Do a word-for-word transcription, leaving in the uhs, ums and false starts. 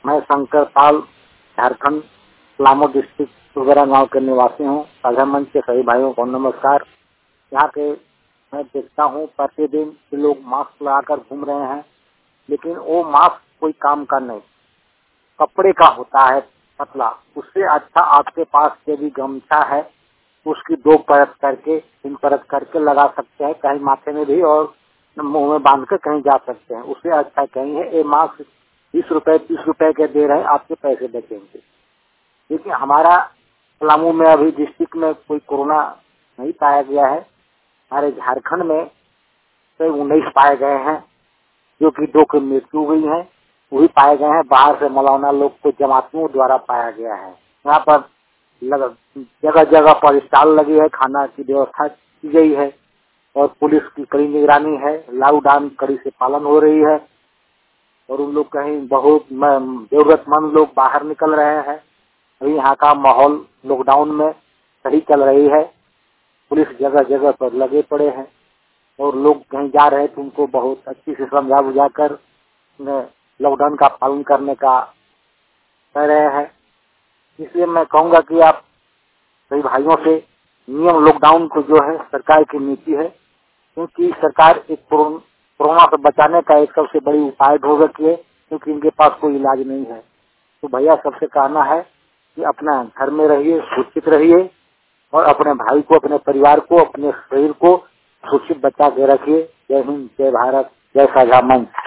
मैं शंकर पाल, झारखंड, पलामू डिस्ट्रिक्ट सुगरा गांव के निवासी हूँ। साझा मंच के सभी भाइयों को नमस्कार। यहाँ के मैं देखता हूँ प्रतिदिन कि लोग मास्क लगाकर घूम रहे हैं, लेकिन वो मास्क कोई काम का नहीं, कपड़े का होता है पतला। उससे अच्छा आपके पास यदि गमछा है उसकी दो परत करके तीन परत करके लगा सकते हैं, कहीं माथे में भी और मुंह में बांध कर कहीं जा सकते हैं। उससे अच्छा कहीं है। ये मास्क बीस रुपए तीस रुपए के दे रहे हैं, आपके पैसे बचेंगे। देखिए हमारा पलामू में अभी डिस्ट्रिक्ट में कोई कोरोना नहीं पाया गया है। हमारे झारखंड में तो उन्नीस पाए गए हैं, जो कि दो की मृत्यु हुई है, वही पाए गए हैं। बाहर से मौलाना लोग को जमातियों द्वारा पाया गया है। यहाँ पर जगह जगह पर स्टॉल लगी है, खाना की व्यवस्था की गई है और पुलिस की कड़ी निगरानी है। लॉकडाउन कड़ी से पालन हो रही है और उन लोग कहीं बहुत जरूरतमंद लोग बाहर निकल रहे हैं। अभी यहाँ का माहौल लॉकडाउन में सही चल रही है। पुलिस जगह जगह पर लगे पड़े हैं और लोग कहीं जा रहे हैं तो उनको बहुत अच्छी से समझा बुझा कर लॉकडाउन का पालन करने का कह रहे हैं। इसलिए मैं कहूँगा कि आप सभी भाइयों से नियम लॉकडाउन को जो है सरकार की नीति है, क्योंकि सरकार एक कोरोना से बचाने का एक सबसे बड़ी उपाय ढूंढ रखी है, क्योंकि इनके पास कोई इलाज नहीं है। तो भैया सबसे कहना है कि अपना घर में रहिए, सुरक्षित रहिए और अपने भाई को, अपने परिवार को, अपने शरीर को सुरक्षित बचा के रखिए। जय हिंद, जय भारत, जय साझा मंच।